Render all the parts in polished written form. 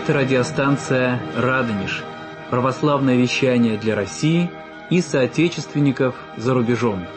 Это радиостанция «Радонеж», православное вещание для России и соотечественников за рубежом.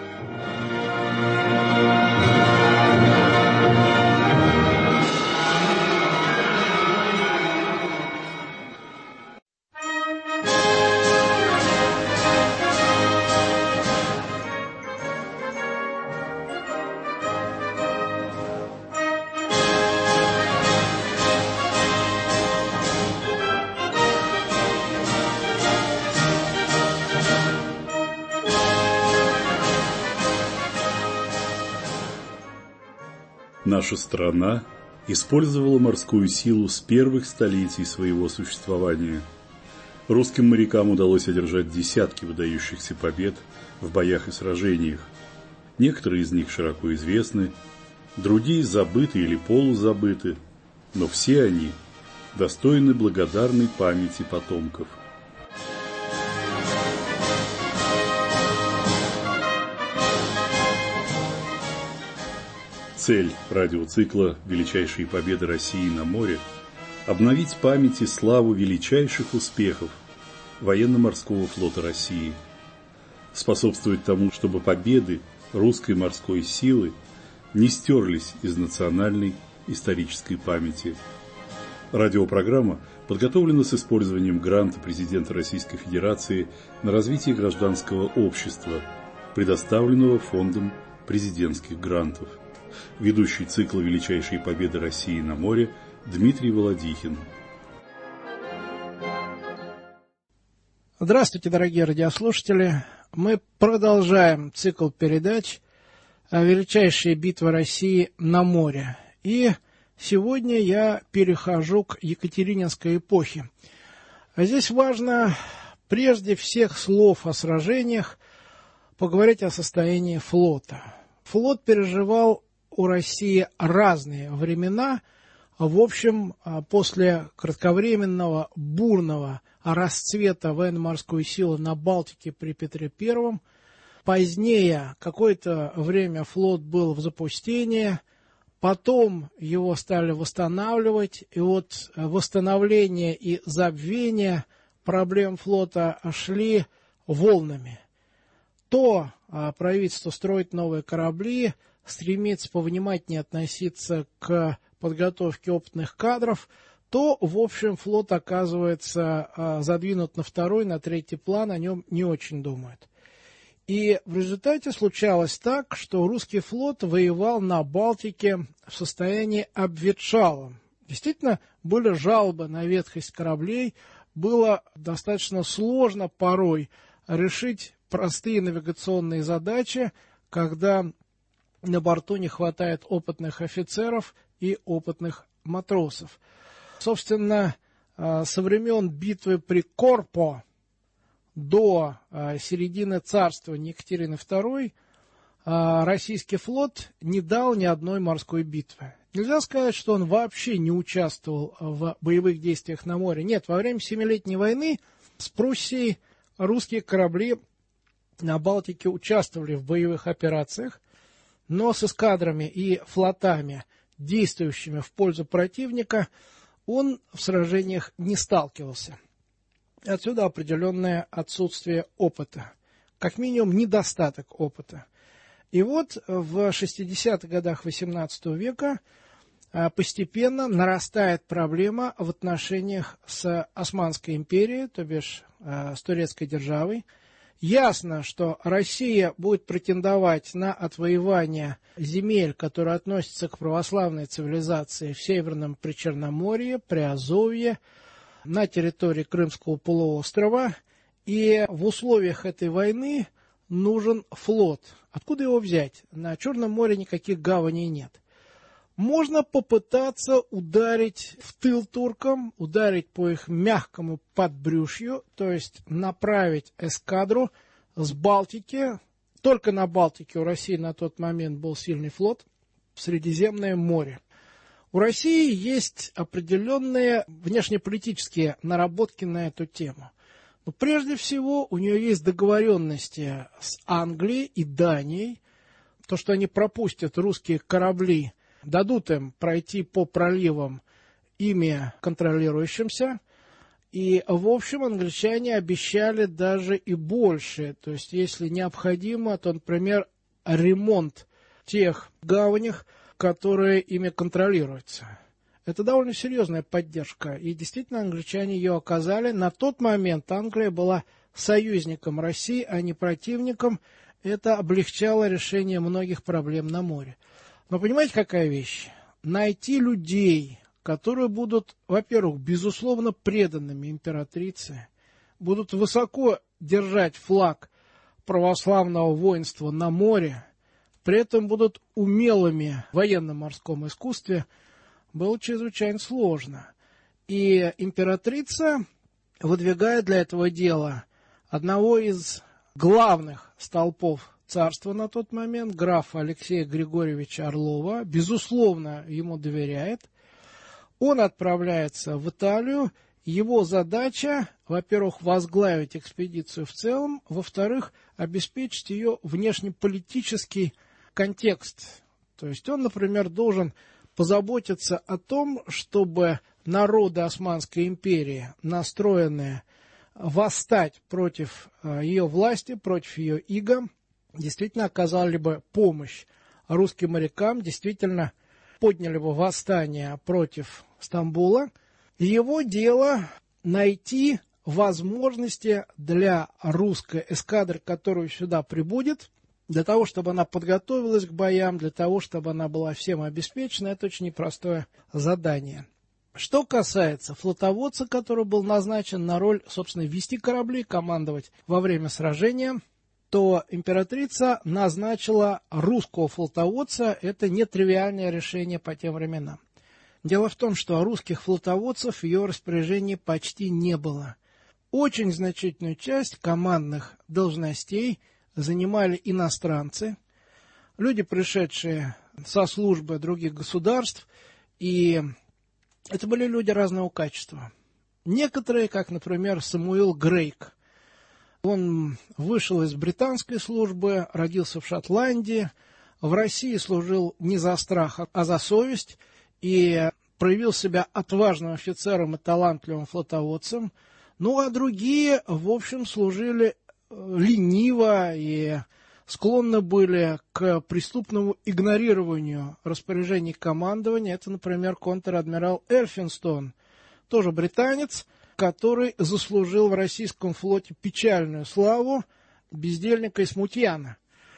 Наша страна использовала морскую силу с первых столетий своего существования. Русским морякам удалось одержать десятки выдающихся побед в боях и сражениях. Некоторые из них широко известны, другие забыты или полузабыты, но все они достойны благодарной памяти потомков. Цель радиоцикла «Величайшие победы России на море» – обновить память и славу величайших успехов военно-морского флота России, способствовать тому, чтобы победы русской морской силы не стерлись из национальной исторической памяти. Радиопрограмма подготовлена с использованием гранта президента Российской Федерации на развитие гражданского общества, предоставленного Фондом президентских грантов. Ведущий цикла «Величайшие победы России на море» Дмитрий Володихин. Здравствуйте, дорогие радиослушатели. Мы продолжаем цикл передач «Величайшие битвы России на море». И сегодня я перехожу к Екатерининской эпохе. Здесь важно, прежде всех слов о сражениях, поговорить о состоянии флота. Флот переживал у России разные времена. В общем, после кратковременного бурного расцвета военно-морской силы на Балтике при Петре I, позднее какое-то время флот был в запустении, потом его стали восстанавливать, и вот восстановление и забвение проблем флота шли волнами. То правительство строит новые корабли, стремится повнимательнее относиться к подготовке опытных кадров, то, в общем, флот оказывается задвинут на второй, на третий план, о нем не очень думают. И в результате случалось так, что русский флот воевал на Балтике в состоянии обветшалом. Действительно, были жалобы на ветхость кораблей, было достаточно сложно порой решить простые навигационные задачи, когда на борту не хватает опытных офицеров и опытных матросов. Собственно, со времен битвы при Корпо до середины царствования Екатерины II российский флот не дал ни одной морской битвы. Нельзя сказать, что он вообще не участвовал в боевых действиях на море. Нет, во время Семилетней войны с Пруссией русские корабли на Балтике участвовали в боевых операциях, но с эскадрами и флотами, действующими в пользу противника, он в сражениях не сталкивался. Отсюда определенное отсутствие опыта, как минимум недостаток опыта. И вот в 60-х годах XVIII века постепенно нарастает проблема в отношениях с Османской империей, то бишь с турецкой державой. Ясно, что Россия будет претендовать на отвоевание земель, которые относятся к православной цивилизации в Северном Причерноморье, Приазовье, на территории Крымского полуострова. И в условиях этой войны нужен флот. Откуда его взять? На Черном море никаких гаваней нет. Можно попытаться ударить в тыл туркам, ударить по их мягкому подбрюшью, то есть направить эскадру с Балтики. Только на Балтике у России на тот момент был сильный флот, в Средиземное море. У России есть определенные внешнеполитические наработки на эту тему. Но прежде всего у нее есть договоренности с Англией и Данией. То, что они пропустят русские корабли, дадут им пройти по проливам ими контролирующимся. И, в общем, англичане обещали даже и больше. То есть, если необходимо, то, например, ремонт тех гаваней, которые ими контролируются. Это довольно серьезная поддержка. И действительно, англичане ее оказали. На тот момент Англия была союзником России, а не противником. Это облегчало решение многих проблем на море. Но понимаете, какая вещь? Найти людей, которые будут, во-первых, безусловно преданными императрице, будут высоко держать флаг православного воинства на море, при этом будут умелыми в военно-морском искусстве, было чрезвычайно сложно. И императрица выдвигает для этого дела одного из главных столпов царства на тот момент, графа Алексея Григорьевича Орлова, безусловно, ему доверяет. Он отправляется в Италию. Его задача, во-первых, возглавить экспедицию в целом, во-вторых, обеспечить ее внешнеполитический контекст. То есть он, например, должен позаботиться о том, чтобы народы Османской империи, настроенные восстать против ее власти, против ее ига, действительно оказали бы помощь русским морякам, действительно подняли бы восстание против Стамбула. Его дело найти возможности для русской эскадры, которая сюда прибудет, для того, чтобы она подготовилась к боям, для того, чтобы она была всем обеспечена. Это очень непростое задание. Что касается флотоводца, который был назначен на роль, собственно, вести корабли, командовать во время сражения, то императрица назначила русского флотоводца. Это нетривиальное решение по тем временам. Дело в том, что русских флотоводцев в ее распоряжении почти не было. Очень значительную часть командных должностей занимали иностранцы, люди, пришедшие со службы других государств, и это были люди разного качества. Некоторые, как, например, Самуил Грейк, он вышел из британской службы, родился в Шотландии, в России служил не за страх, а за совесть, и проявил себя отважным офицером и талантливым флотоводцем. Ну, а другие, в общем, служили лениво и склонны были к преступному игнорированию распоряжений командования. Это, например, контр-адмирал Эльфинстон, тоже британец, который заслужил в российском флоте печальную славу бездельника и смутьяна.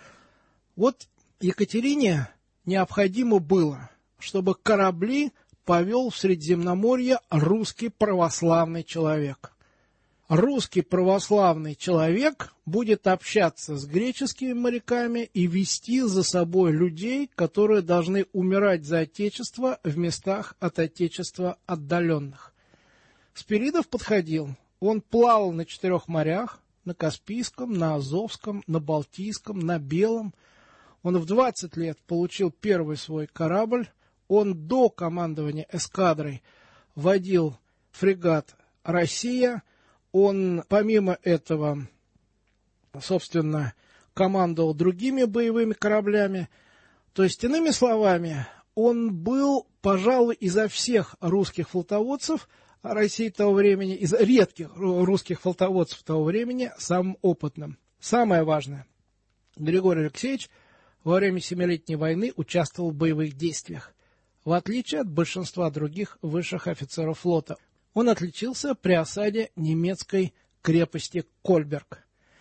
Вот Екатерине необходимо было, чтобы корабли повел в Средиземноморье русский православный человек. Русский православный человек будет общаться с греческими моряками и вести за собой людей, которые должны умирать за Отечество в местах от Отечества отдаленных. Спиридов подходил. Он плавал на 4 морях: на Каспийском, на Азовском, на Балтийском, на Белом. Он в 20 лет получил первый свой корабль. Он до командования эскадрой водил фрегат «Россия». Он, помимо этого, собственно, командовал другими боевыми кораблями. То есть, иными словами, он был, пожалуй, изо всех русских флотоводцев России того времени, из редких русских флотоводцев того времени, самым опытным. Самое важное, Григорий Алексеевич во время Семилетней войны участвовал в боевых действиях, в отличие от большинства других высших офицеров флота. Он отличился при осаде немецкой крепости Кольберг.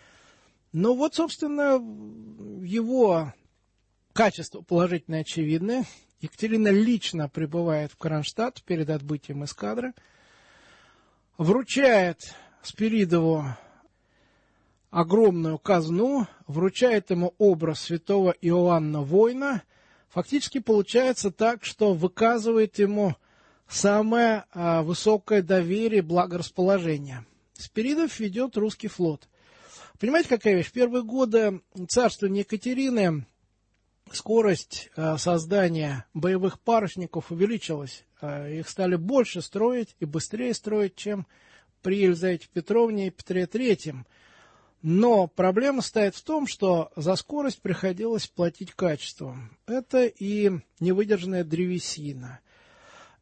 Ну вот, собственно, его качество положительно очевидное. Екатерина лично прибывает в Кронштадт перед отбытием эскадры, вручает Спиридову огромную казну, вручает ему образ святого Иоанна Воина. Фактически получается так, что выказывает ему самое высокое доверие и благорасположение. Спиридов ведет русский флот. Понимаете, какая вещь? В первые годы царствования Екатерины скорость создания боевых парусников увеличилась. Их стали больше строить и быстрее строить, чем при Елизавете Петровне и Петре Третьем. Но проблема стоит в том, что за скорость приходилось платить качеством. Это и невыдержанная древесина,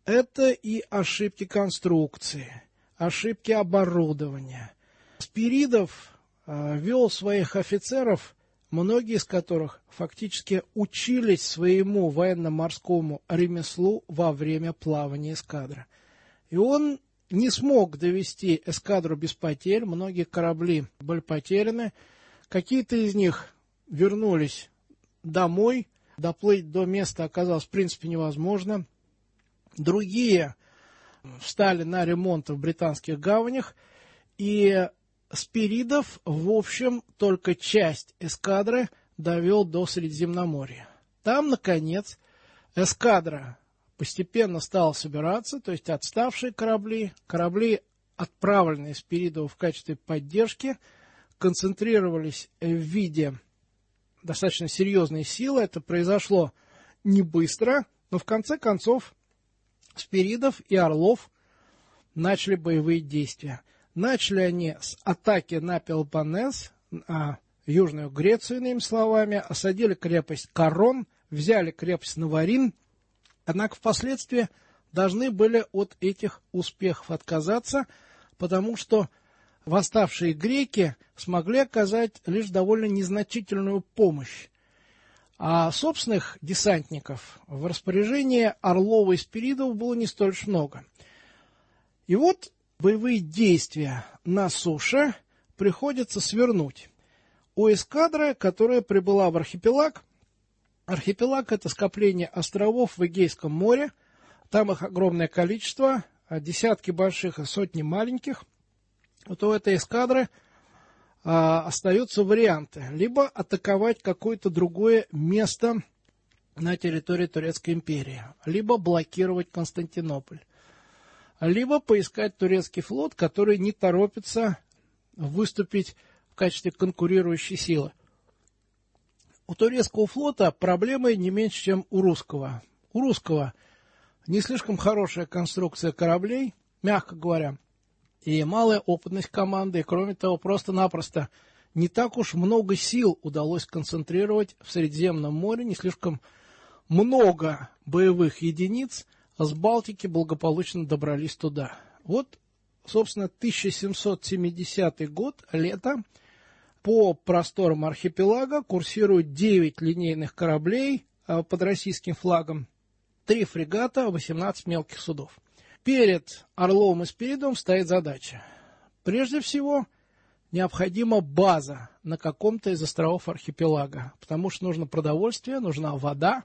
Это и ошибки конструкции, ошибки оборудования. Спиридов вел своих офицеров, многие из которых фактически учились своему военно-морскому ремеслу во время плавания эскадры. И он не смог довести эскадру без потерь, многие корабли были потеряны, какие-то из них вернулись домой, доплыть до места оказалось в принципе невозможно, другие встали на ремонт в британских гаванях, и Спиридов, в общем, только часть эскадры довел до Средиземноморья. Там, наконец, эскадра постепенно стала собираться, то есть отставшие корабли, отправленные Спиридову в качестве поддержки, концентрировались в виде достаточно серьезной силы. Это произошло не быстро, но в конце концов Спиридов и Орлов начали боевые действия. Начали они с атаки на Пелопоннес, Южную Грецию, иными словами, осадили крепость Корон, взяли крепость Наварин, однако впоследствии должны были от этих успехов отказаться, потому что восставшие греки смогли оказать лишь довольно незначительную помощь. А собственных десантников в распоряжении Орлова и Спиридова было не столь уж много. И вот боевые действия на суше приходится свернуть. У эскадры, которая прибыла в архипелаг, архипелаг — это скопление островов в Эгейском море, там их огромное количество, десятки больших и сотни маленьких. Вот у этой эскадры остаются варианты: либо атаковать какое-то другое место на территории Турецкой империи, либо блокировать Константинополь, либо поискать турецкий флот, который не торопится выступить в качестве конкурирующей силы. У турецкого флота проблемы не меньше, чем у русского. У русского не слишком хорошая конструкция кораблей, мягко говоря, и малая опытность команды, и, кроме того, просто-напросто не так уж много сил удалось концентрировать в Средиземном море, не слишком много боевых единиц с Балтики благополучно добрались туда. Вот, собственно, 1770 год, лето, по просторам архипелага курсируют 9 линейных кораблей под российским флагом, 3 фрегата, 18 мелких судов. Перед Орловым и Спиридовым стоит задача. Прежде всего, необходима база на каком-то из островов архипелага, потому что нужно продовольствие, нужна вода,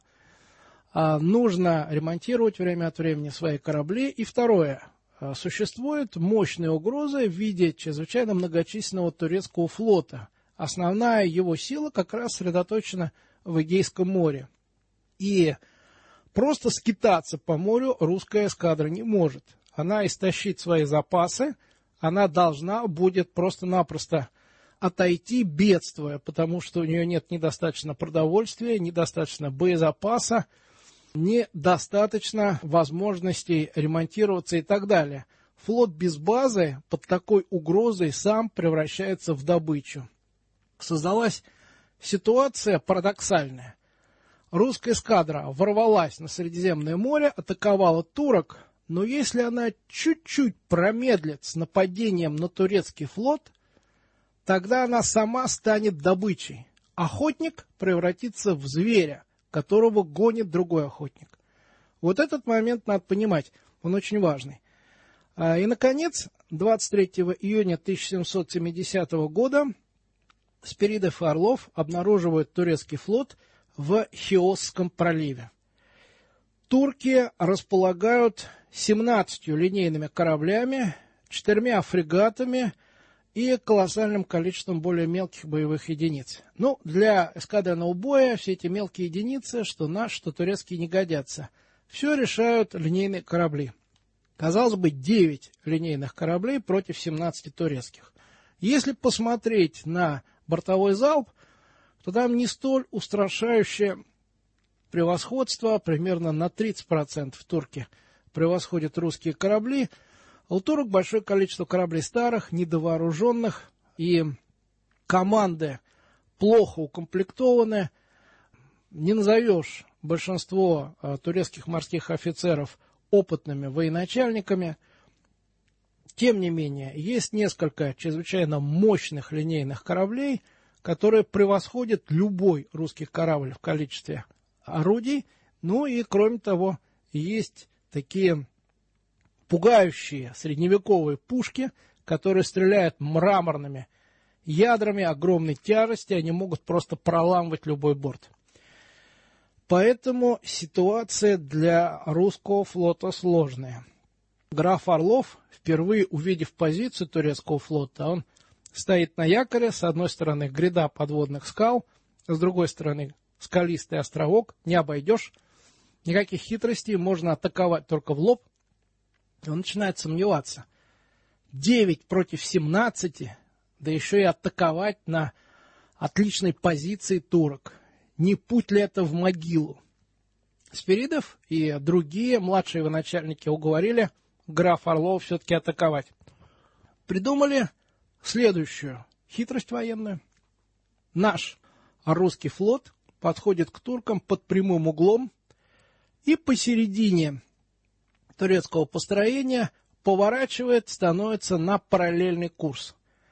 нужно ремонтировать время от времени свои корабли. И второе, существует мощная угроза в виде чрезвычайно многочисленного турецкого флота. Основная его сила как раз сосредоточена в Эгейском море. И просто скитаться по морю русская эскадра не может. Она истощит свои запасы, она должна будет просто-напросто отойти, бедствуя, потому что у нее нет недостаточно продовольствия, недостаточно боезапаса, недостаточно возможностей ремонтироваться и так далее. Флот без базы под такой угрозой сам превращается в добычу. Создалась ситуация парадоксальная. Русская эскадра ворвалась на Средиземное море, атаковала турок, но если она чуть-чуть промедлит с нападением на турецкий флот, тогда она сама станет добычей. Охотник превратится в зверя, которого гонит другой охотник. Вот этот момент надо понимать, он очень важный. И, наконец, 23 июня 1770 года Спиридов и Орлов обнаруживают турецкий флот в Хиосском проливе. Турки располагают 17 линейными кораблями, 4 фрегатами и колоссальным количеством более мелких боевых единиц. Ну, для эскадренного боя все эти мелкие единицы, что наши, что турецкие, не годятся. Все решают линейные корабли. Казалось бы, 9 линейных кораблей против 17 турецких. Если посмотреть на бортовой залп, то там не столь устрашающее превосходство, примерно на 30% турки превосходят русские корабли. У турок большое количество кораблей старых, недовооруженных, и команды плохо укомплектованы. Не назовешь большинство турецких морских офицеров опытными военачальниками. Тем не менее, есть несколько чрезвычайно мощных линейных кораблей, которые превосходят любой русский корабль в количестве орудий. Ну и, кроме того, есть такие пугающие средневековые пушки, которые стреляют мраморными ядрами огромной тяжести, они могут просто проламывать любой борт. Поэтому ситуация для русского флота сложная. Граф Орлов, впервые увидев позицию турецкого флота, он стоит на якоре, с одной стороны гряда подводных скал, с другой стороны скалистый островок, не обойдешь, никаких хитростей, можно атаковать только в лоб. Он начинает сомневаться. 9 против 17, да еще и атаковать на отличной позиции турок. Не путь ли это в могилу? Спиридов и другие младшие военачальники уговорили графа Орлова все-таки атаковать. Придумали следующую хитрость военную. Наш русский флот подходит к туркам под прямым углом и посередине турецкого построения поворачивает, становится на параллельный курс.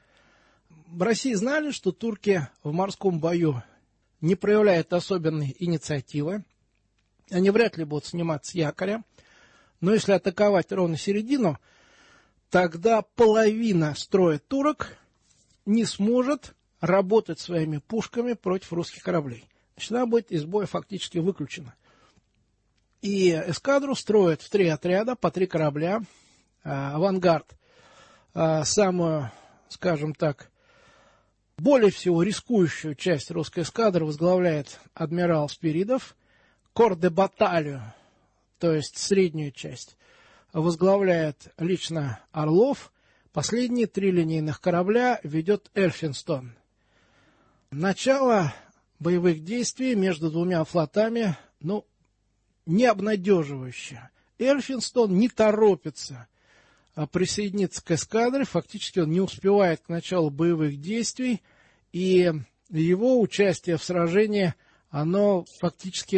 В России знали, что турки в морском бою не проявляют особенной инициативы. Они вряд ли будут сниматься с якоря. Но если атаковать ровно середину, тогда половина строя турок не сможет работать своими пушками против русских кораблей. Значит, она будет из боя фактически выключена. И эскадру строят в 3 отряда, по 3 корабля. Авангард, самую, скажем так, более всего рискующую часть русской эскадры возглавляет адмирал Спиридов. Кор-де-баталию, то есть среднюю часть, возглавляет лично Орлов. Последние 3 линейных корабля ведет Эльфинстон. Начало боевых действий между двумя флотами, не обнадеживающее. Эльфинстон не торопится присоединиться к эскадре, фактически он не успевает к началу боевых действий, и его участие в сражении, оно фактически,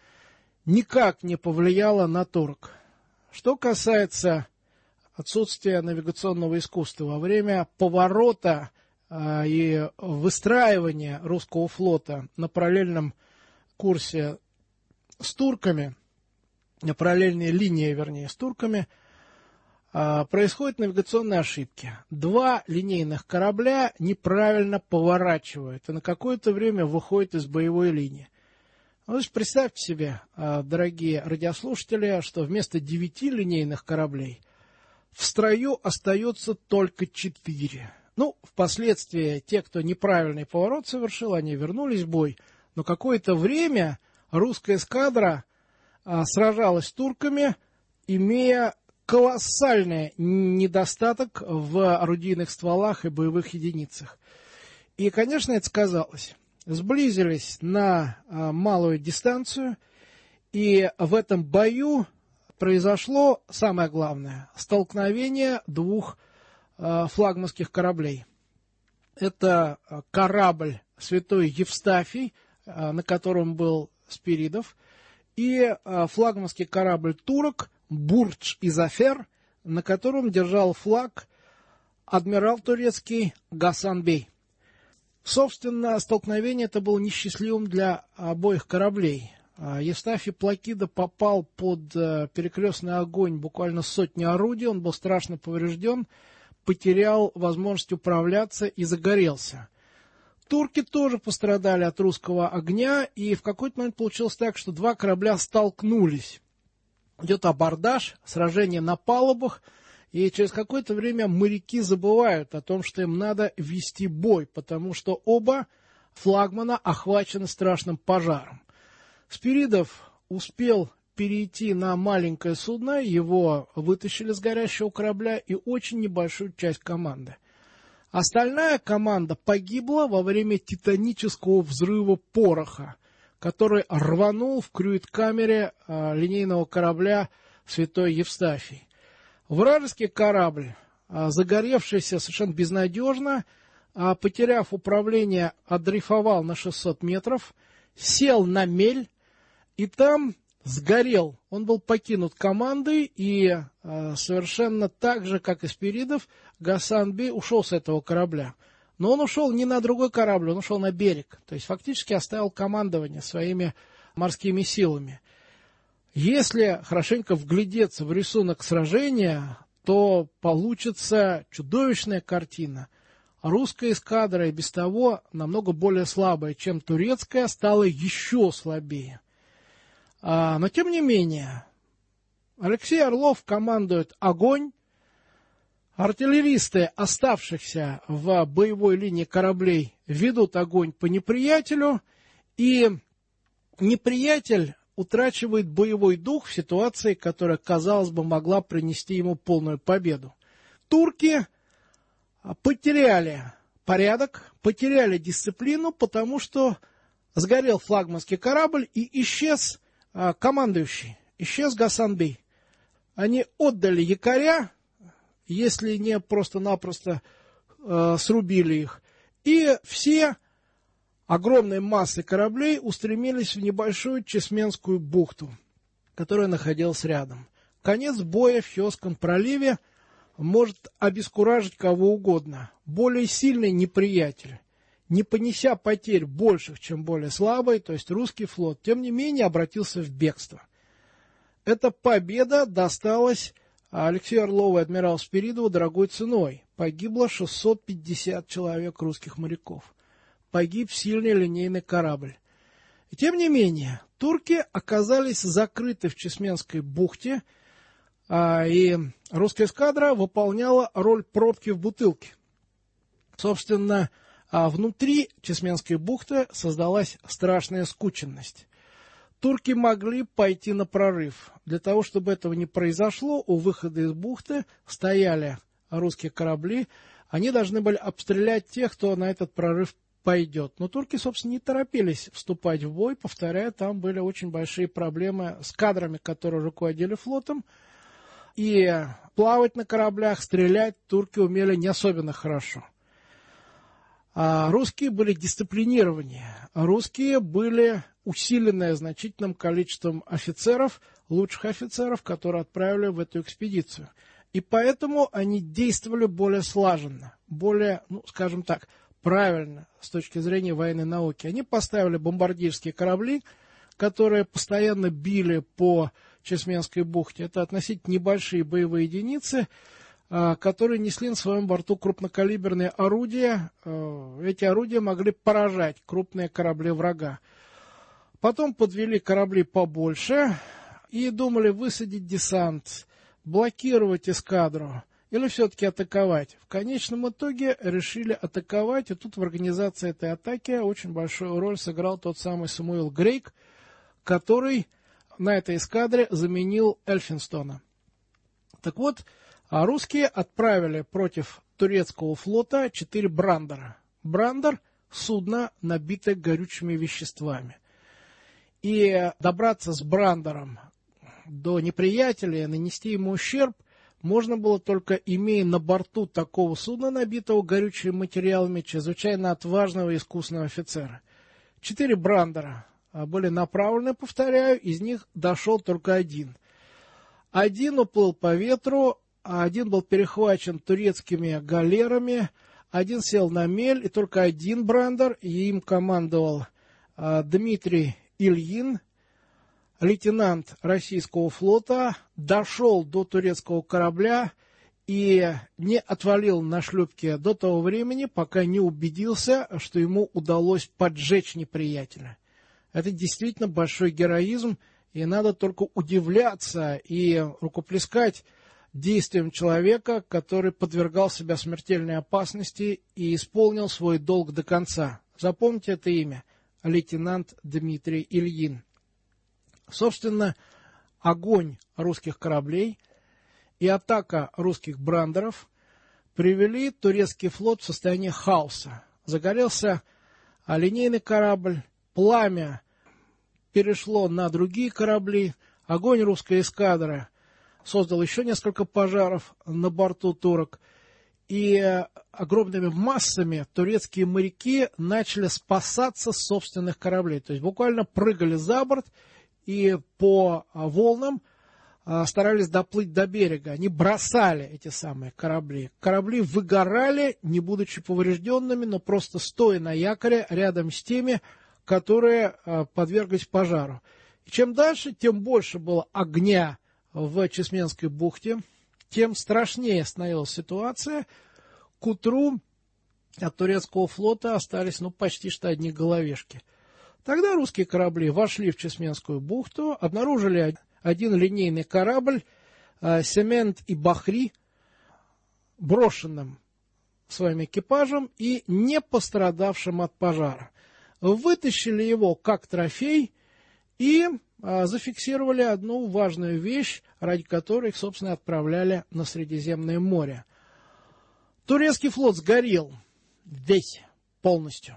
никак не повлияло на турок. Что касается отсутствия навигационного искусства, во время поворота и выстраивания русского флота на параллельном курсе с турками, на параллельной линии, вернее, с турками, происходят навигационные ошибки. 2 линейных корабля неправильно поворачивают и на какое-то время выходят из боевой линии. Представьте себе, дорогие радиослушатели, что вместо 9 линейных кораблей в строю остается только 4. Впоследствии те, кто неправильный поворот совершил, они вернулись в бой. Но какое-то время русская эскадра сражалась с турками, имея колоссальный недостаток в орудийных стволах и боевых единицах. И, конечно, это сказалось. Сблизились на малую дистанцию, и в этом бою произошло, самое главное, столкновение 2 флагманских кораблей. Это корабль «Святой Евстафий», на котором был Спиридов, и флагманский корабль турок «Бурдж-и-Зафер», на котором держал флаг адмирал турецкий Гасан-бей. Собственно, столкновение это было несчастливым для обоих кораблей. Евстафий Плакида попал под перекрестный огонь буквально сотни орудий, он был страшно поврежден, потерял возможность управляться и загорелся. Турки тоже пострадали от русского огня, и в какой-то момент получилось так, что 2 корабля столкнулись. Идет абордаж, сражение на палубах, и через какое-то время моряки забывают о том, что им надо вести бой, потому что оба флагмана охвачены страшным пожаром. Спиридов успел перейти на маленькое судно, его вытащили с горящего корабля и очень небольшую часть команды. Остальная команда погибла во время титанического взрыва пороха, который рванул в крюит-камере линейного корабля «Святой Евстафий». Вражеский корабль, загоревшийся совершенно безнадежно, потеряв управление, отдрейфовал на 600 метров, сел на мель, и там сгорел. Он был покинут командой, и совершенно так же, как и Спиридов, Гасан-бей ушел с этого корабля. Но он ушел не на другой корабль, он ушел на берег. То есть фактически оставил командование своими морскими силами. Если хорошенько вглядеться в рисунок сражения, то получится чудовищная картина. Русская эскадра и без того намного более слабая, чем турецкая, стала еще слабее. Но тем не менее, Алексей Орлов командует огонь. Артиллеристы, оставшихся в боевой линии кораблей, ведут огонь по неприятелю, и неприятель утрачивает боевой дух в ситуации, которая, казалось бы, могла принести ему полную победу. Турки потеряли порядок, потеряли дисциплину, потому что сгорел флагманский корабль и исчез командующий, исчез Гасан-бей. Они отдали якоря, если не просто-напросто срубили их, и все огромные массы кораблей устремились в небольшую Чесменскую бухту, которая находилась рядом. Конец боя в Хиосском проливе может обескуражить кого угодно. Более сильный неприятель, не понеся потерь больших, чем более слабый, то есть русский флот, тем не менее обратился в бегство. Эта победа досталась Алексею Орлову и адмиралу Спиридову дорогой ценой. Погибло 650 человек русских моряков. Погиб сильный линейный корабль. И тем не менее, турки оказались закрыты в Чесменской бухте, и русская эскадра выполняла роль пробки в бутылке. Собственно, внутри Чесменской бухты создалась страшная скученность. Турки могли пойти на прорыв. Для того, чтобы этого не произошло, у выхода из бухты стояли русские корабли. Они должны были обстрелять тех, кто на этот прорыв пойдет. Но турки, собственно, не торопились вступать в бой. Повторяю, там были очень большие проблемы с кадрами, которые руководили флотом. И плавать на кораблях, стрелять турки умели не особенно хорошо. Русские были дисциплинированнее. Русские были усиленные значительным количеством офицеров, лучших офицеров, которые отправили в эту экспедицию. И поэтому они действовали более слаженно, более, скажем так, правильно с точки зрения военной науки. Они поставили бомбардирские корабли, которые постоянно били по Чесменской бухте. Это относительно небольшие боевые единицы, которые несли на своем борту крупнокалиберные орудия. Эти орудия могли поражать крупные корабли врага. Потом подвели корабли побольше и думали высадить десант, блокировать эскадру или все-таки атаковать. В конечном итоге решили атаковать, и тут в организации этой атаки очень большую роль сыграл тот самый Самуил Грейк, который на этой эскадре заменил Эльфинстона. Так вот, русские отправили против турецкого флота 4 брандера. Брандер – судно, набитое горючими веществами. И добраться с брандером до неприятеля и нанести ему ущерб можно было только имея на борту такого судна, набитого горючими материалами, чрезвычайно отважного и искусного офицера. 4 брандера были направлены, повторяю, из них дошел только один. Один уплыл по ветру, а один был перехвачен турецкими галерами, один сел на мель, и только один брандер, и им командовал Дмитрий Ильин, лейтенант российского флота, дошел до турецкого корабля и не отвалил на шлюпке до того времени, пока не убедился, что ему удалось поджечь неприятеля. Это действительно большой героизм, и надо только удивляться и рукоплескать действиям человека, который подвергал себя смертельной опасности и исполнил свой долг до конца. Запомните это имя – лейтенант Дмитрий Ильин. Собственно, огонь русских кораблей и атака русских брандеров привели турецкий флот в состояние хаоса. Загорелся линейный корабль, пламя перешло на другие корабли, огонь русской эскадры создал еще несколько пожаров на борту турок, и огромными массами турецкие моряки начали спасаться с собственных кораблей, то есть буквально прыгали за борт и по волнам старались доплыть до берега. Они бросали эти самые корабли. Корабли выгорали, не будучи поврежденными, но просто стоя на якоре рядом с теми, которые подверглись пожару. И чем дальше, тем больше было огня в Чесменской бухте, тем страшнее становилась ситуация. К утру от турецкого флота остались почти что одни головешки. Тогда русские корабли вошли в Чесменскую бухту, обнаружили один линейный корабль «Семент и Бахри», брошенным своим экипажем и не пострадавшим от пожара. Вытащили его как трофей и зафиксировали одну важную вещь, ради которой их, собственно, отправляли на Средиземное море. Турецкий флот сгорел весь, полностью.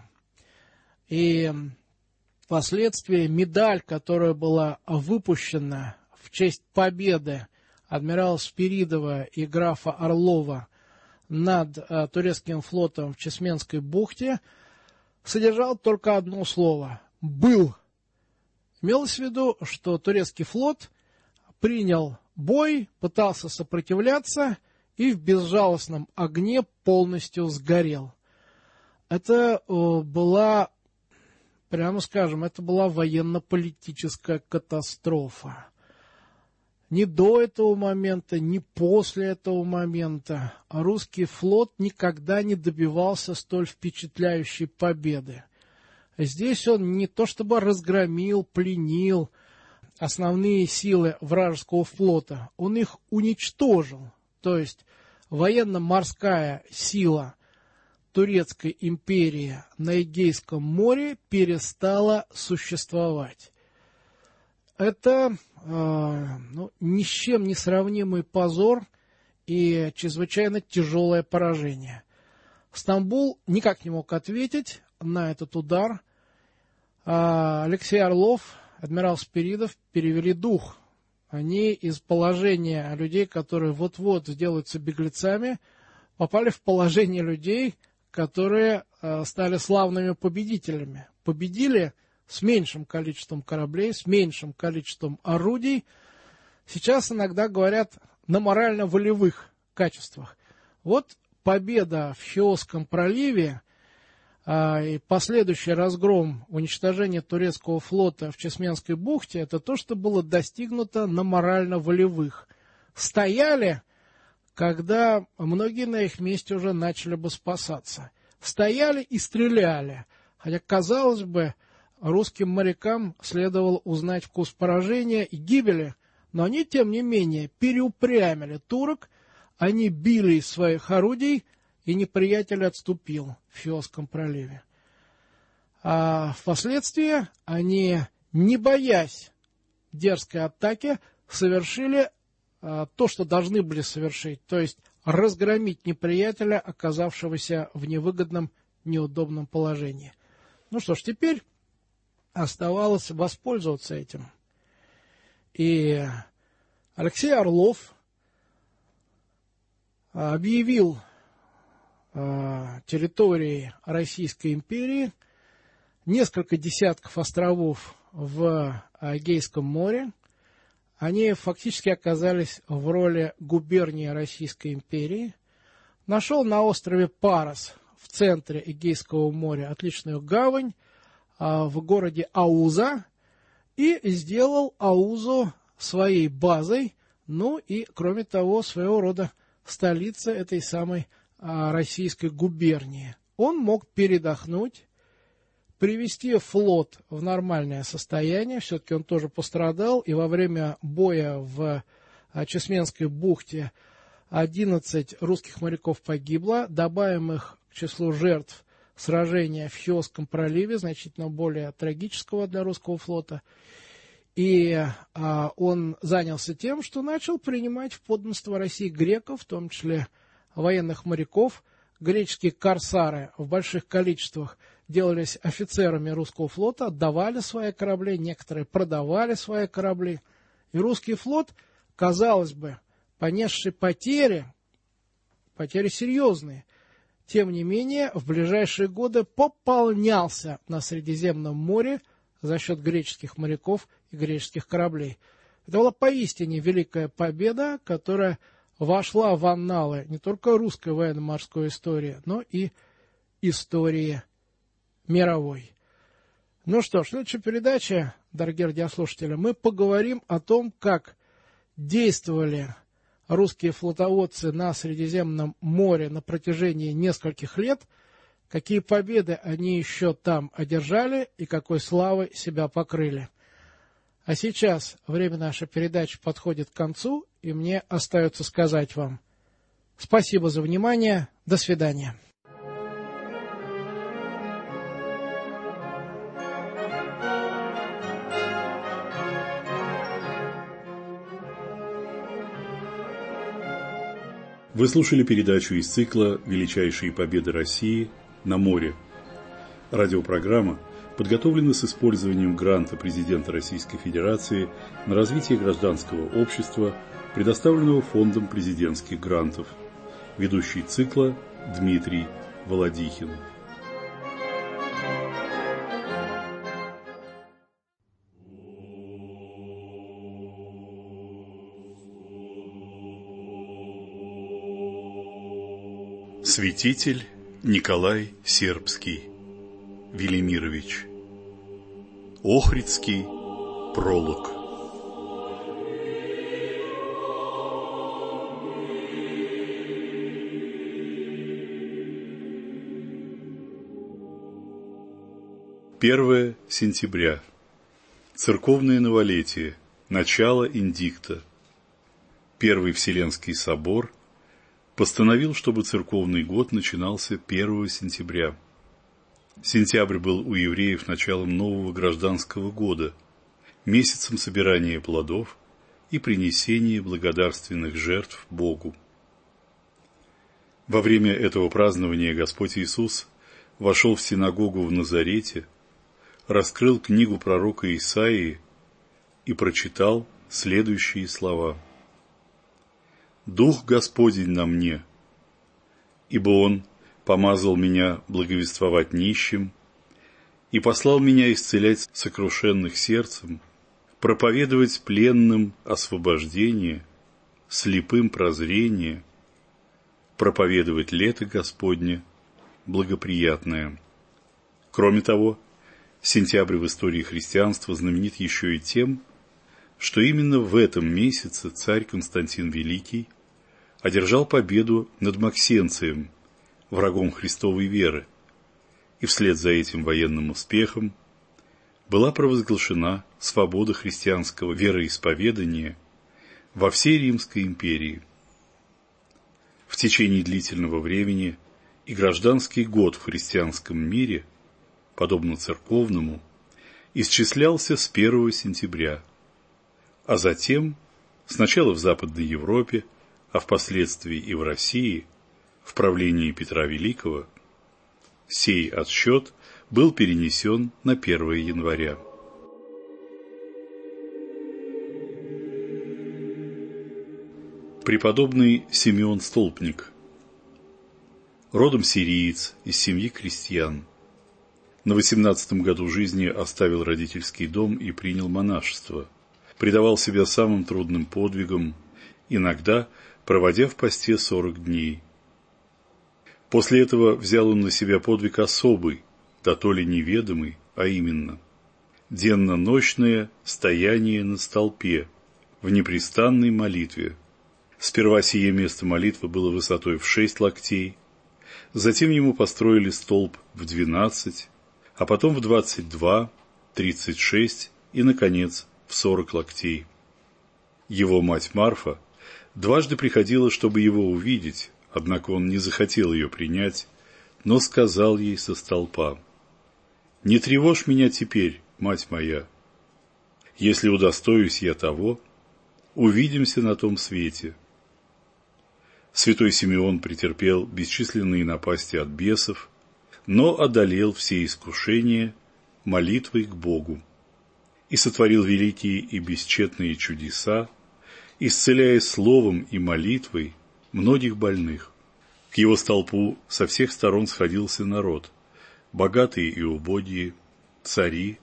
И впоследствии медаль, которая была выпущена в честь победы адмирала Спиридова и графа Орлова над турецким флотом в Чесменской бухте, содержала только одно слово – «был». Имелось в виду, что турецкий флот принял бой, пытался сопротивляться и в безжалостном огне полностью сгорел. Это была, прямо скажем, это была военно-политическая катастрофа. Ни до этого момента, ни после этого момента русский флот никогда не добивался столь впечатляющей победы. Здесь он не то чтобы разгромил, пленил основные силы вражеского флота, он их уничтожил. То есть военно-морская сила Турецкой империи на Эгейском море перестала существовать. Это ни с чем не сравнимый позор и чрезвычайно тяжелое поражение. Стамбул никак не мог ответить на этот удар. Алексей Орлов, адмирал Спиридов перевели дух. Они из положения людей, которые вот-вот сделаются беглецами, попали в положение людей, которые стали славными победителями. Победили с меньшим количеством кораблей, с меньшим количеством орудий. Сейчас иногда говорят на морально-волевых качествах. Вот победа в Хиосском проливе и последующий разгром, уничтожение турецкого флота в Чесменской бухте, это то, что было достигнуто на морально-волевых. Стояли, когда многие на их месте уже начали бы спасаться. Стояли и стреляли. Хотя, казалось бы, русским морякам следовало узнать вкус поражения и гибели, но они, тем не менее, переупрямили турок, они били из своих орудий, и неприятель отступил в Хиосском проливе. А впоследствии они, не боясь дерзкой атаки, совершили то, что должны были совершить, то есть разгромить неприятеля, оказавшегося в невыгодном, неудобном положении. Ну что ж, теперь оставалось воспользоваться этим. И Алексей Орлов объявил территории Российской империи несколько десятков островов в Эгейском море. Они фактически оказались в роли губернии Российской империи. Нашел на острове Парос в центре Эгейского моря отличную гавань в городе Ауза и сделал Аузу своей базой, ну и, кроме того, своего рода столицей этой самой российской губернии. Он мог передохнуть, привести флот в нормальное состояние, все-таки он тоже пострадал, и во время боя в Чесменской бухте 11 русских моряков погибло, добавим их к числу жертв сражения в Хиосском проливе, значительно более трагического для русского флота. И он занялся тем, что начал принимать в подданство России греков, в том числе военных моряков. Греческие корсары в больших количествах делались офицерами русского флота, отдавали свои корабли, некоторые продавали свои корабли. И русский флот, казалось бы, понесший потери серьезные, тем не менее в ближайшие годы пополнялся на Средиземном море за счет греческих моряков и греческих кораблей. Это была поистине великая победа, которая вошла в анналы не только русской военно-морской истории, но и истории мировой. Ну что ж, в следующей передаче, дорогие радиослушатели, мы поговорим о том, как действовали русские флотоводцы на Средиземном море на протяжении нескольких лет, какие победы они еще там одержали и какой славой себя покрыли. А сейчас время нашей передачи подходит к концу, и мне остается сказать вам спасибо за внимание. До свидания. Вы слушали передачу из цикла «Величайшие победы России на море». Радиопрограмма подготовлена с использованием гранта президента Российской Федерации на развитие гражданского общества, предоставленного Фондом президентских грантов. Ведущий цикла Дмитрий Володихин. Святитель Николай Сербский Велимирович. Охридский пролог. Первое сентября. Церковное новолетие. Начало индикта. Первый Вселенский собор постановил, чтобы церковный год начинался 1 сентября. Сентябрь был у евреев началом нового гражданского года, месяцем собирания плодов и принесения благодарственных жертв Богу. Во время этого празднования Господь Иисус вошел в синагогу в Назарете, раскрыл книгу пророка Исаии и прочитал следующие слова. «Дух Господень на мне, ибо Он помазал меня благовествовать нищим и послал меня исцелять сокрушенных сердцем, проповедовать пленным освобождение, слепым прозрение, проповедовать лето Господне благоприятное». Кроме того, сентябрь в истории христианства знаменит еще и тем, что именно в этом месяце царь Константин Великий одержал победу над Максенцием, врагом Христовой веры, и вслед за этим военным успехом была провозглашена свобода христианского вероисповедания во всей Римской империи. В течение длительного времени и гражданский год в христианском мире, подобно церковному, исчислялся с 1 сентября, а затем, сначала в Западной Европе, а впоследствии и в России, в правлении Петра Великого, сей отсчет был перенесен на 1 января. Преподобный Симеон Столпник, родом сириец из семьи крестьян, на 18-м году жизни оставил родительский дом и принял монашество, предавал себя самым трудным подвигам, иногда проводя в посте 40 дней. После этого взял он на себя подвиг особый, да то ли неведомый, а именно денно-ночное стояние на столпе в непрестанной молитве. Сперва сие место молитвы было высотой в 6 локтей, затем ему построили столб в 12, а потом в 22, 36 и, наконец, в 40 локтей. Его мать Марфа дважды приходила, чтобы его увидеть, однако он не захотел ее принять, но сказал ей со столпа: «Не тревожь меня теперь, мать моя. Если удостоюсь я того, увидимся на том свете». Святой Симеон претерпел бесчисленные напасти от бесов, но одолел все искушения молитвой к Богу и сотворил великие и бесчетные чудеса, исцеляя словом и молитвой многих больных. К его столпу со всех сторон сходился народ, богатые и убогие, цари,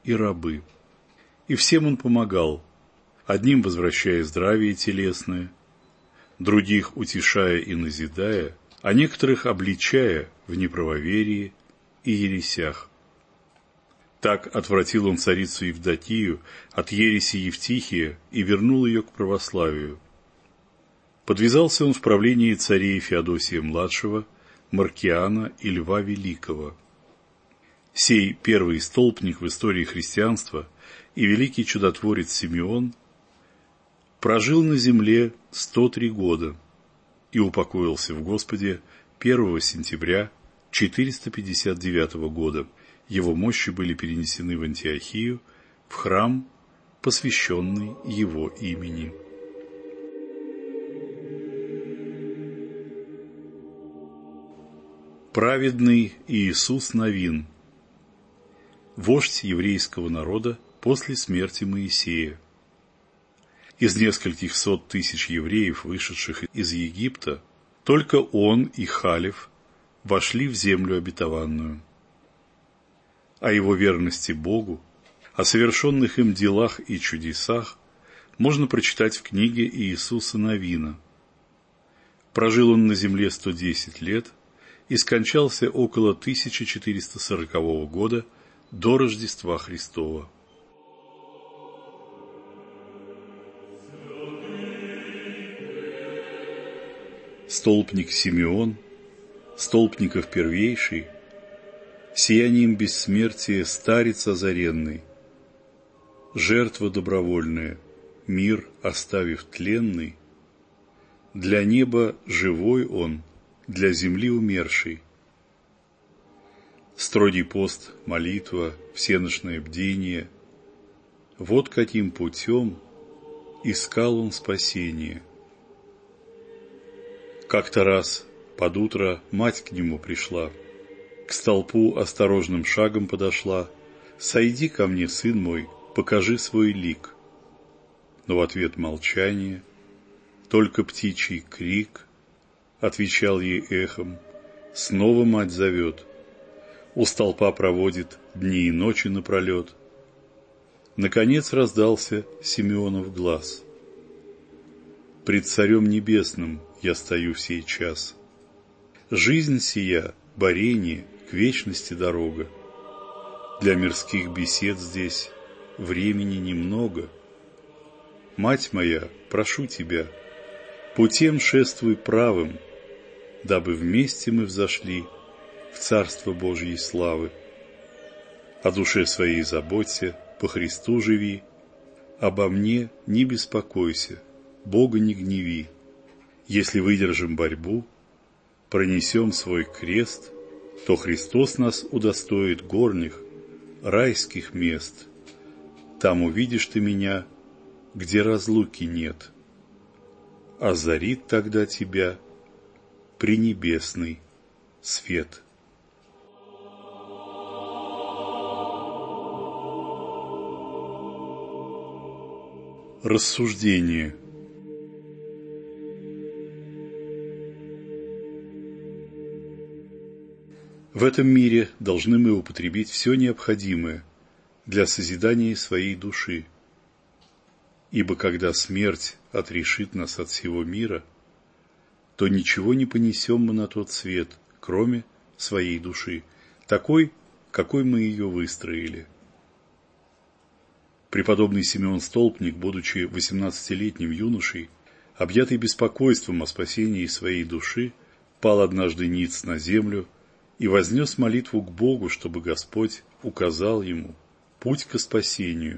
и рабы. И всем он помогал, одним возвращая здравие телесное, других утешая и назидая, а некоторых обличая в неправоверии и ересях. Так отвратил он царицу Евдокию от ереси Евтихия и вернул ее к православию. Подвязался он в правлении царей Феодосия-младшего, Маркиана и Льва Великого. Сей первый столпник в истории христианства и великий чудотворец Симеон прожил на земле 103 года и упокоился в Господе 1 сентября 459 года. Его мощи были перенесены в Антиохию, в храм, посвященный его имени. Праведный Иисус Навин, вождь еврейского народа после смерти Моисея. Из нескольких сот тысяч евреев, вышедших из Египта, только он и Халев вошли в землю обетованную. О его верности Богу, о совершенных им делах и чудесах можно прочитать в книге Иисуса Навина. Прожил он на земле 110 лет и скончался около 1440 года до Рождества Христова. Столпник Симеон, столпников первейший, сиянием бессмертия старец озаренный, жертва добровольная, мир оставив тленный, для неба живой он, для земли умерший. Строгий пост, молитва, всенощное бдение, вот каким путем искал он спасение. Как-то раз под утро мать к нему пришла, к столпу осторожным шагом подошла: «Сойди ко мне, сын мой, покажи свой лик». Но в ответ молчание, только птичий крик отвечал ей эхом. Снова мать зовет, у столпа проводит дни и ночи напролет. Наконец раздался Симеонов глас: «Пред Царем Небесным я стою в сей час. Жизнь сия, борение, к вечности дорога. Для мирских бесед здесь времени немного. Мать моя, прошу тебя, путем шествуй правым, дабы вместе мы взошли в Царство Божьей славы. О душе своей заботься, по Христу живи, обо мне не беспокойся, Бога не гневи. Если выдержим борьбу, пронесем свой крест, то Христос нас удостоит горних, райских мест. Там увидишь ты меня, где разлуки нет. Озарит тогда тебя пренебесный свет». Рассуждение. В этом мире должны мы употребить все необходимое для созидания своей души. Ибо когда смерть отрешит нас от всего мира, то ничего не понесем мы на тот свет, кроме своей души, такой, какой мы ее выстроили. Преподобный Симеон Столпник, будучи 18-летним юношей, объятый беспокойством о спасении своей души, пал однажды ниц на землю и вознес молитву к Богу, чтобы Господь указал ему путь ко спасению.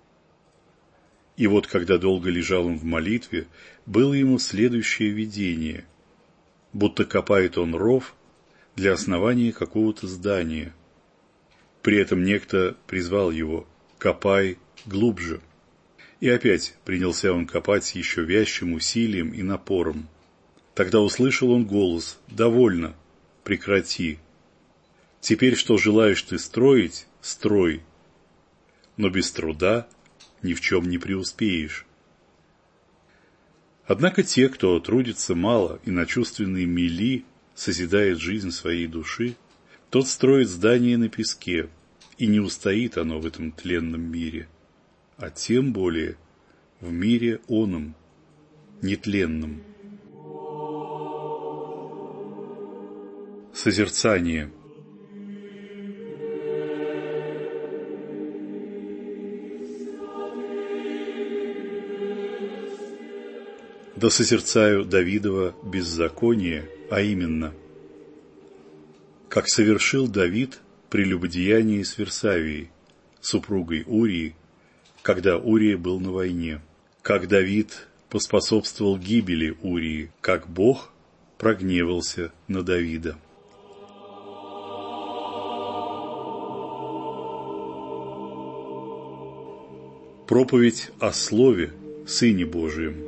И вот, когда долго лежал он в молитве, было ему следующее видение, будто копает он ров для основания какого-то здания. При этом некто призвал его: «Копай глубже». И опять принялся он копать с еще вязчим усилием и напором. Тогда услышал он голос: «Довольно, прекрати. Теперь что желаешь ты строить, строй, но без труда ни в чем не преуспеешь». Однако те, кто трудится мало и на чувственной мели созидает жизнь своей души, тот строит здание на песке и не устоит оно в этом тленном мире, а тем более в мире оном, нетленном. Созерцание. Да созерцаю Давидова беззаконие, а именно, как совершил Давид прелюбодеяние с Версавией, супругой Урии, когда Урия был на войне, как Давид поспособствовал гибели Урии, как Бог прогневался на Давида. Проповедь о Слове, Сыне Божием.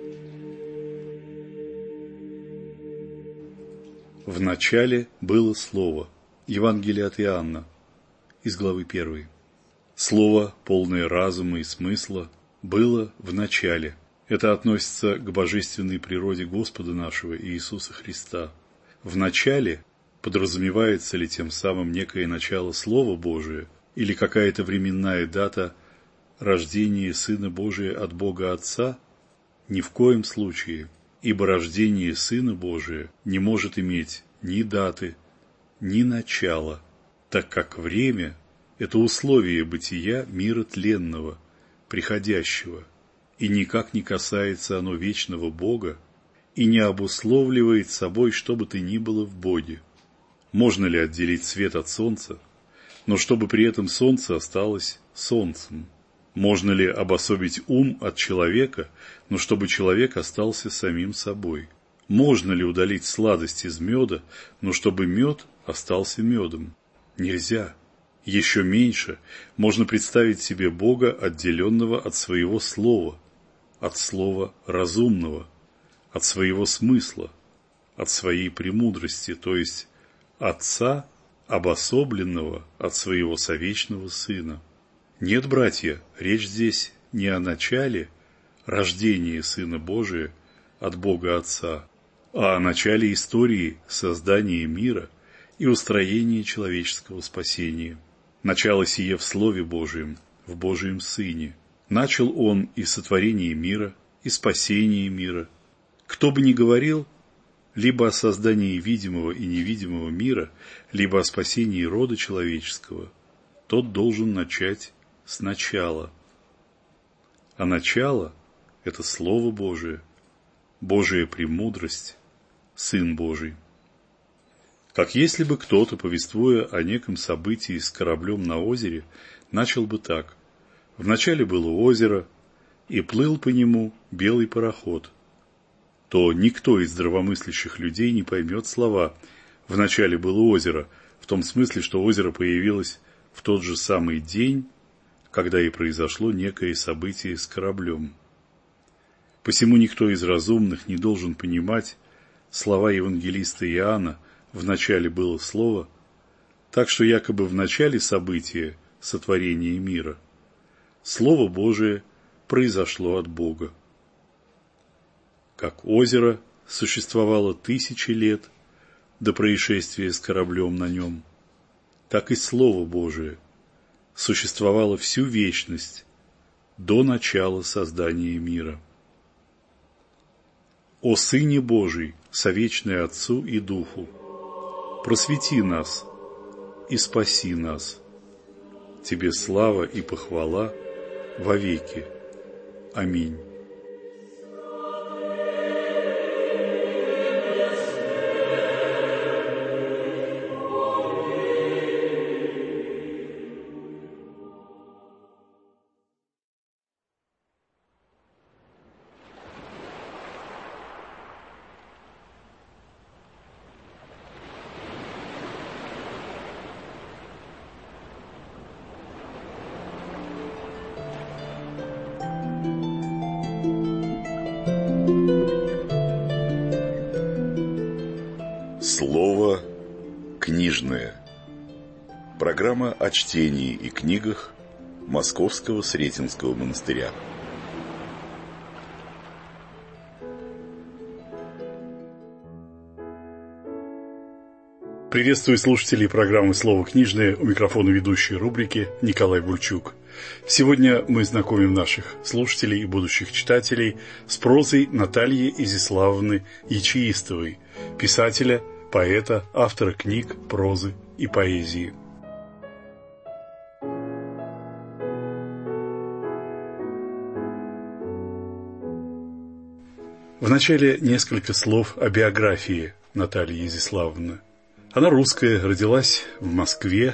В начале было Слово. Евангелие от Иоанна, из главы 1. Слово, полное разума и смысла, было в начале. Это относится к божественной природе Господа нашего Иисуса Христа. В начале подразумевается ли тем самым некое начало Слова Божия или какая-то временная дата рождения Сына Божия от Бога Отца? Ни в коем случае, ибо рождение Сына Божия не может иметь ни даты, ни начала, так как время – это условие бытия мира тленного, приходящего, и никак не касается оно вечного Бога и не обусловливает собой что бы то ни было в Боге. Можно ли отделить свет от солнца, но чтобы при этом солнце осталось солнцем? Можно ли обособить ум от человека, но чтобы человек остался самим собой? Можно ли удалить сладость из меда, но чтобы мед остался медом? Нельзя. Еще меньше можно представить себе Бога, отделенного от своего слова, от слова разумного, от своего смысла, от своей премудрости, то есть Отца, обособленного от своего совечного Сына. Нет, братья, речь здесь не о начале рождения Сына Божия от Бога Отца, а о начале истории создания мира и устроения человеческого спасения. Начало сие в Слове Божием, в Божьем Сыне. Начал Он и сотворение мира, и спасение мира. Кто бы ни говорил, либо о создании видимого и невидимого мира, либо о спасении рода человеческого, тот должен начать сначала. А начало – это Слово Божие, Божия премудрость, Сын Божий. Как если бы кто-то, повествуя о неком событии с кораблем на озере, начал бы так. Вначале было озеро, и плыл по нему белый пароход. То никто из здравомыслящих людей не поймет слова «вначале было озеро», в том смысле, что озеро появилось в тот же самый день, когда и произошло некое событие с кораблем. Посему никто из разумных не должен понимать слова евангелиста Иоанна «в начале было Слово», так что якобы в начале события сотворения мира Слово Божие произошло от Бога. Как озеро существовало 1000 лет до происшествия с кораблем на нем, так и Слово Божие существовало всю вечность до начала создания мира. О Сыне Божий, совечный Отцу и Духу, просвети нас и спаси нас. Тебе слава и похвала вовеки. Аминь. Слово книжное. Программа о чтении и книгах Московского Сретенского монастыря. Приветствую слушателей программы «Слово книжное», у микрофона ведущей рубрики Николай Бульчук. Сегодня мы знакомим наших слушателей и будущих читателей с прозой Натальи Изяславовны Ячеистовой, писателя, поэта, автора книг, прозы и поэзии. Вначале несколько слов о биографии Натальи Изяславовны. Она русская, родилась в Москве,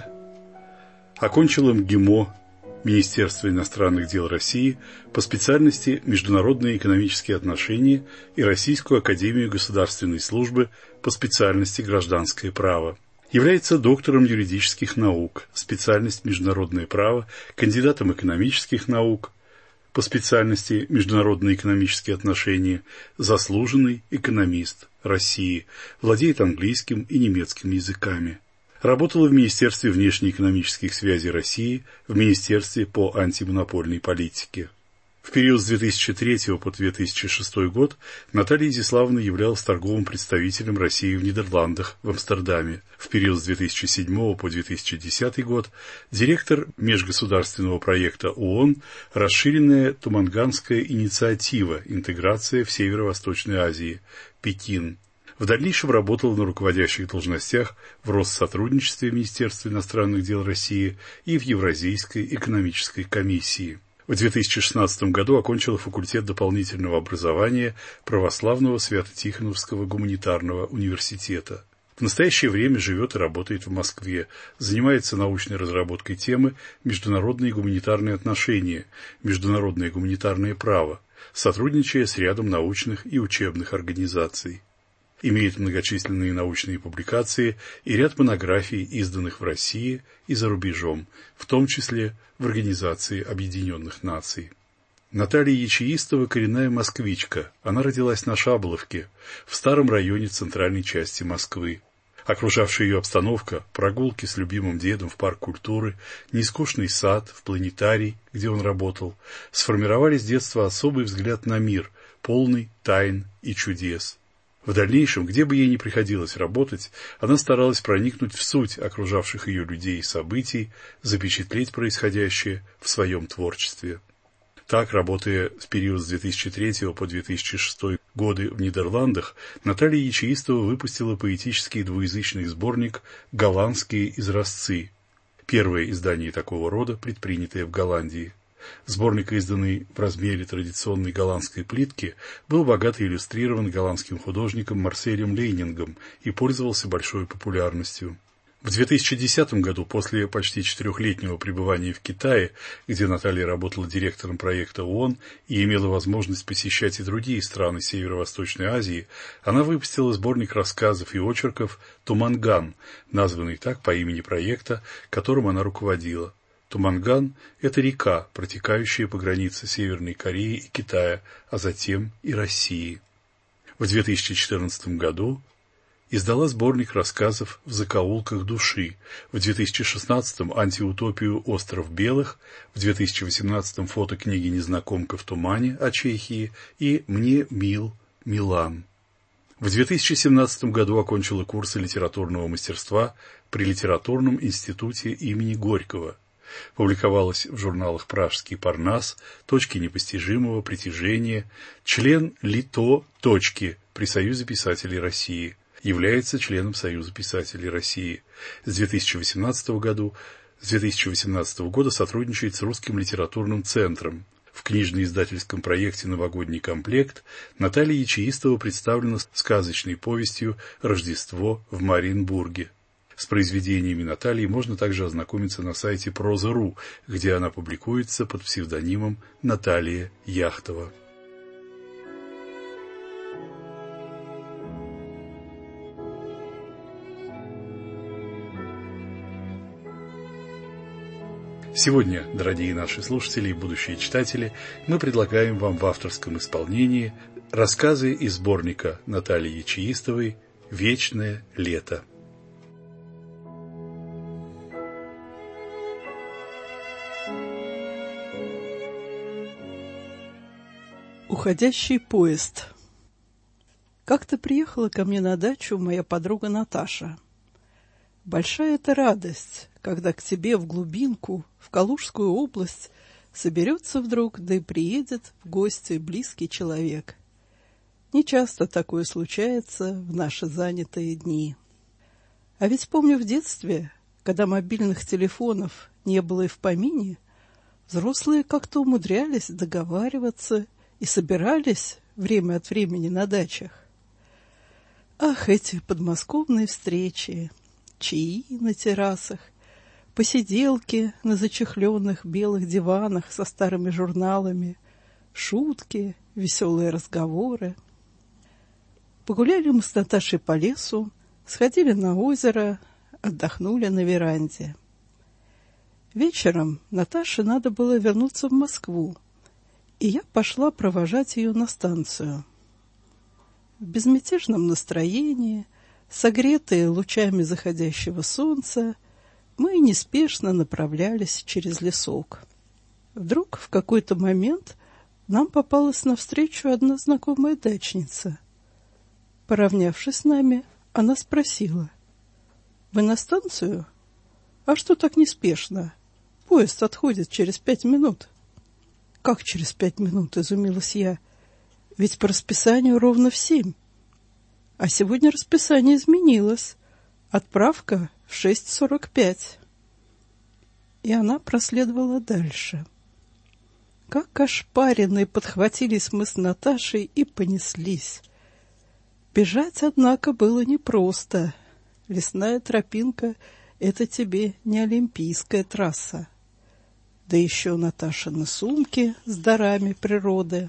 окончила МГИМО, Министерство иностранных дел России, по специальности «Международные экономические отношения» и Российскую академию государственной службы по специальности «Гражданское право». Является доктором юридических наук, специальность «Международное право», кандидатом экономических наук, по специальности «Международные экономические отношения», заслуженный экономист России, владеет английским и немецким языками. Работала в Министерстве внешнеэкономических связей России, в Министерстве по антимонопольной политике. В период с 2003 по 2006 год Наталья Изяславовна являлась торговым представителем России в Нидерландах, в Амстердаме. В период с 2007 по 2010 год директор межгосударственного проекта ООН «Расширенная Туманганская инициатива. Интеграция в Северо-Восточной Азии. Пекин». В дальнейшем работала на руководящих должностях в Россотрудничестве Министерства иностранных дел России и в Евразийской экономической комиссии. В 2016 году окончила факультет дополнительного образования Православного Свято-Тихоновского гуманитарного университета. В настоящее время живет и работает в Москве, занимается научной разработкой темы «Международные гуманитарные отношения», «Международное гуманитарное право», сотрудничая с рядом научных и учебных организаций. Имеет многочисленные научные публикации и ряд монографий, изданных в России и за рубежом, в том числе в Организации Объединенных Наций. Наталья Ячеистова – коренная москвичка. Она родилась на Шаболовке, в старом районе центральной части Москвы. Окружавшая ее обстановка, прогулки с любимым дедом в парк культуры, нескучный сад, в планетарий, где он работал, сформировали с детства особый взгляд на мир, полный тайн и чудес. В дальнейшем, где бы ей ни приходилось работать, она старалась проникнуть в суть окружавших ее людей и событий, запечатлеть происходящее в своем творчестве. Так, работая в период с 2003 по 2006 годы в Нидерландах, Наталья Ячеистова выпустила поэтический двуязычный сборник «Голландские изразцы», первое издание такого рода, предпринятое в Голландии. Сборник, изданный в размере традиционной голландской плитки, был богато иллюстрирован голландским художником Марселем Лейнингом и пользовался большой популярностью. В 2010 году, после почти 4-летнего пребывания в Китае, где Наталья работала директором проекта ООН и имела возможность посещать и другие страны Северо-Восточной Азии, она выпустила сборник рассказов и очерков «Туманган», названный так по имени проекта, которым она руководила. Туманган – это река, протекающая по границе Северной Кореи и Китая, а затем и России. В 2014 году издала сборник рассказов «В закоулках души», в 2016-м «Антиутопию. Остров белых», в 2018-м «Фотокниги незнакомка в тумане» о Чехии и «Мне мил Милан». В 2017 году окончила курсы литературного мастерства при Литературном институте имени Горького. Публиковалась в журналах «Пражский Парнас», «Точки непостижимого притяжения», член ЛИТО «Точки» при Союзе писателей России. Является членом Союза писателей России. С 2018 года сотрудничает с Русским литературным центром. В книжно-издательском проекте «Новогодний комплект» Наталья Ячеистова представлена сказочной повестью «Рождество в Мариенбурге». С произведениями Натальи можно также ознакомиться на сайте Проза.ру, где она публикуется под псевдонимом Наталья Яхтова. Сегодня, дорогие наши слушатели и будущие читатели, мы предлагаем вам в авторском исполнении рассказы из сборника Натальи Ячеистовой «Вечное лето». Уходящий поезд. Как-то приехала ко мне на дачу моя подруга Наташа. большая это радость, когда к тебе в глубинку, в Калужскую область, соберется вдруг, да и приедет в гости близкий человек. Нечасто такое случается в наши занятые дни. А ведь помню в детстве, когда мобильных телефонов не было и в помине, взрослые как-то умудрялись договариваться и собирались время от времени на дачах. Ах, эти подмосковные встречи, чаи на террасах, посиделки на зачехленных белых диванах со старыми журналами, шутки, веселые разговоры. Погуляли мы с Наташей по лесу, сходили на озеро, отдохнули на веранде. Вечером Наташе надо было вернуться в Москву, и я пошла провожать ее на станцию. В безмятежном настроении, согретые лучами заходящего солнца, мы неспешно направлялись через лесок. Вдруг в какой-то момент нам попалась навстречу одна знакомая дачница. Поравнявшись с нами, она спросила: «Вы на станцию? А что так неспешно? Поезд отходит через 5 минут». «Как через 5 минут?» — изумилась я. «Ведь по расписанию ровно в 7. А сегодня расписание изменилось. Отправка в 6:45. И она проследовала дальше. Как ошпаренные подхватились мы с Наташей и понеслись. Бежать, однако, было непросто. Лесная тропинка — это тебе не олимпийская трасса. Да еще Наташины сумки с дарами природы.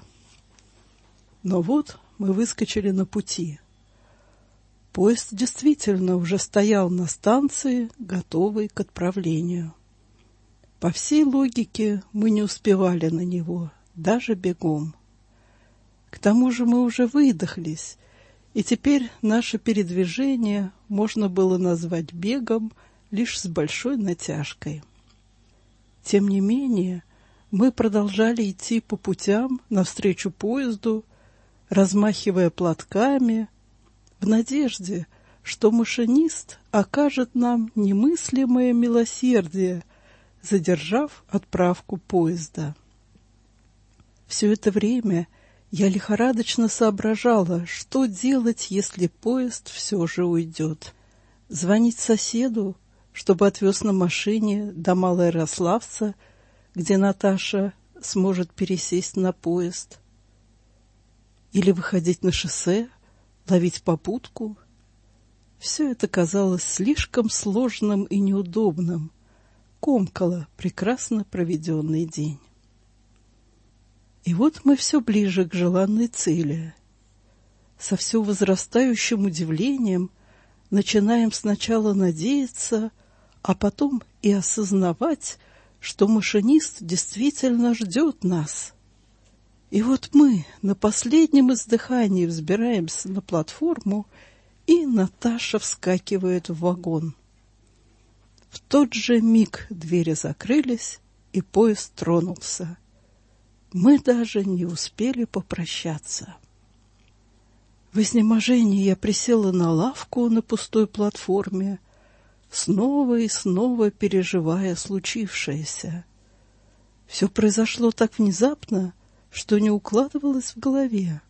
Но вот мы выскочили на пути. Поезд действительно уже стоял на станции, готовый к отправлению. По всей логике мы не успевали на него, даже бегом. К тому же мы уже выдохлись, и теперь наше передвижение можно было назвать бегом лишь с большой натяжкой. Тем не менее, мы продолжали идти по путям навстречу поезду, размахивая платками, в надежде, что машинист окажет нам немыслимое милосердие, задержав отправку поезда. Все это время я лихорадочно соображала, что делать, если поезд все же уйдет. Звонить соседу, чтобы отвез на машине до Малоярославца, где Наташа сможет пересесть на поезд. Или выходить на шоссе, ловить попутку. Все это казалось слишком сложным и неудобным, комкало прекрасно проведенный день. И вот мы все ближе к желанной цели. Со все возрастающим удивлением начинаем сначала надеяться, а потом и осознавать, что машинист действительно ждет нас. И вот мы на последнем издыхании взбираемся на платформу, и Наташа вскакивает в вагон. В тот же миг двери закрылись, и поезд тронулся. Мы даже не успели попрощаться. В изнеможении я присела на лавку на пустой платформе, снова и снова переживая случившееся. Все произошло так внезапно, что не укладывалось в голове.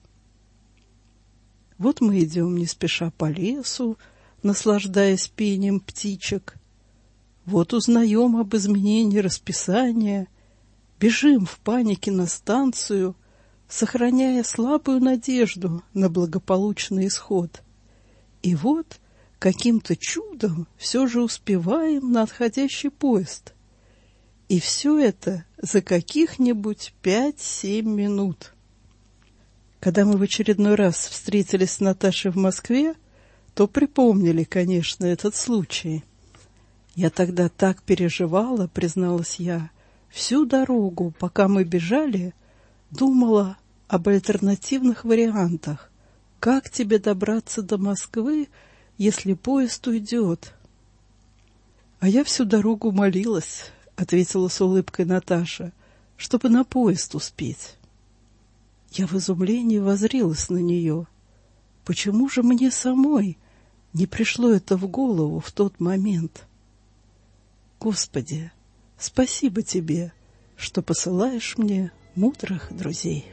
Вот мы идем не спеша по лесу, наслаждаясь пением птичек. Вот узнаем об изменении расписания, бежим в панике на станцию, сохраняя слабую надежду на благополучный исход. И вот каким-то чудом все же успеваем на отходящий поезд. И все это за каких-нибудь 5-7 минут. Когда мы в очередной раз встретились с Наташей в Москве, то припомнили, конечно, этот случай. Я тогда так переживала, призналась я, всю дорогу, пока мы бежали, думала об альтернативных вариантах. Как тебе добраться до Москвы, если поезд уйдет? А я всю дорогу молилась, ответила с улыбкой Наташа, чтобы на поезд успеть. Я в изумлении воззрилась на нее. Почему же мне самой не пришло это в голову в тот момент. Господи, спасибо Тебе, что посылаешь мне мудрых друзей.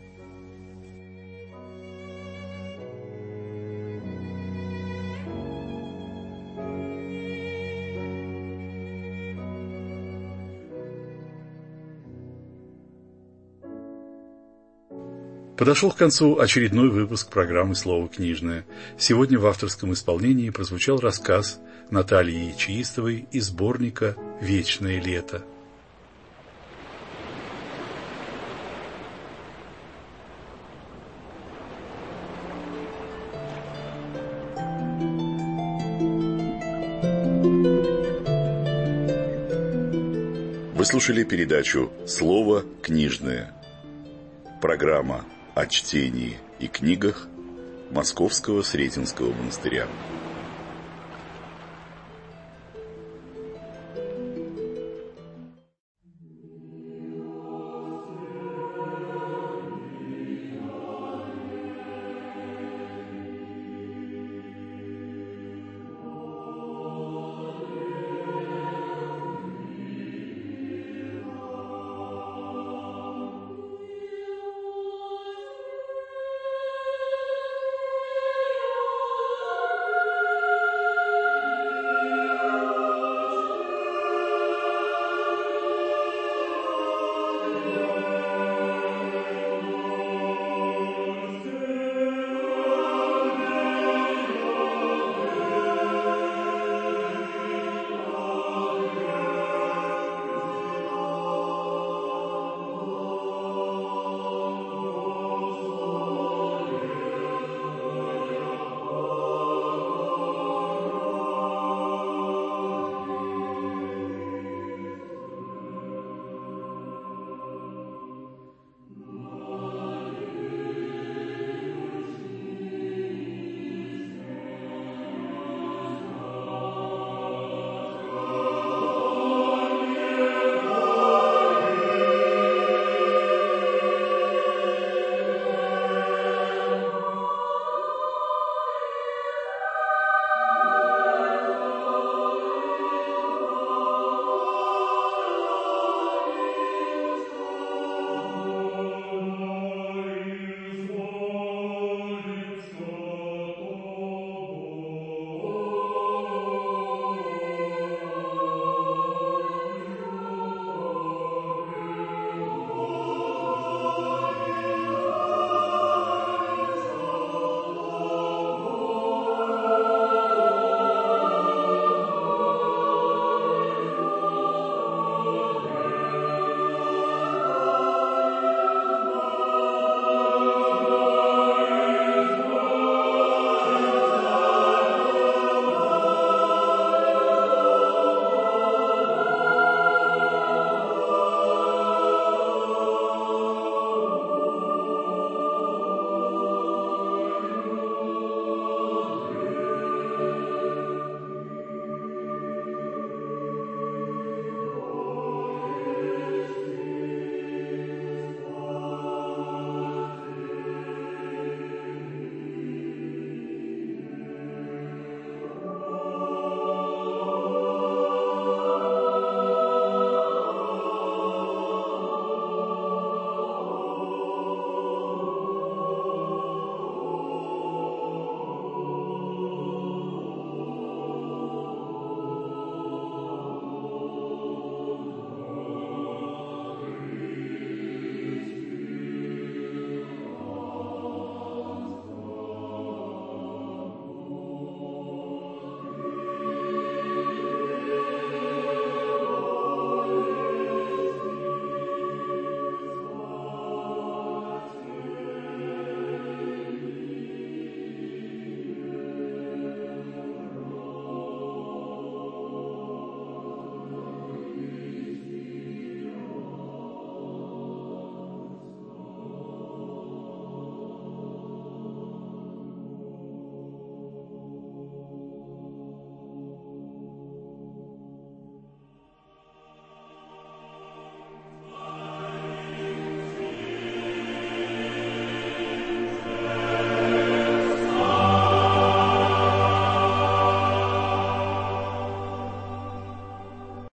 Подошел к концу очередной выпуск программы «Слово книжное». Сегодня в авторском исполнении прозвучал рассказ Натальи Ячеистовой из сборника «Вечное лето». Вы слушали передачу «Слово книжное». Программа о чтении и книгах Московского Сретенского монастыря.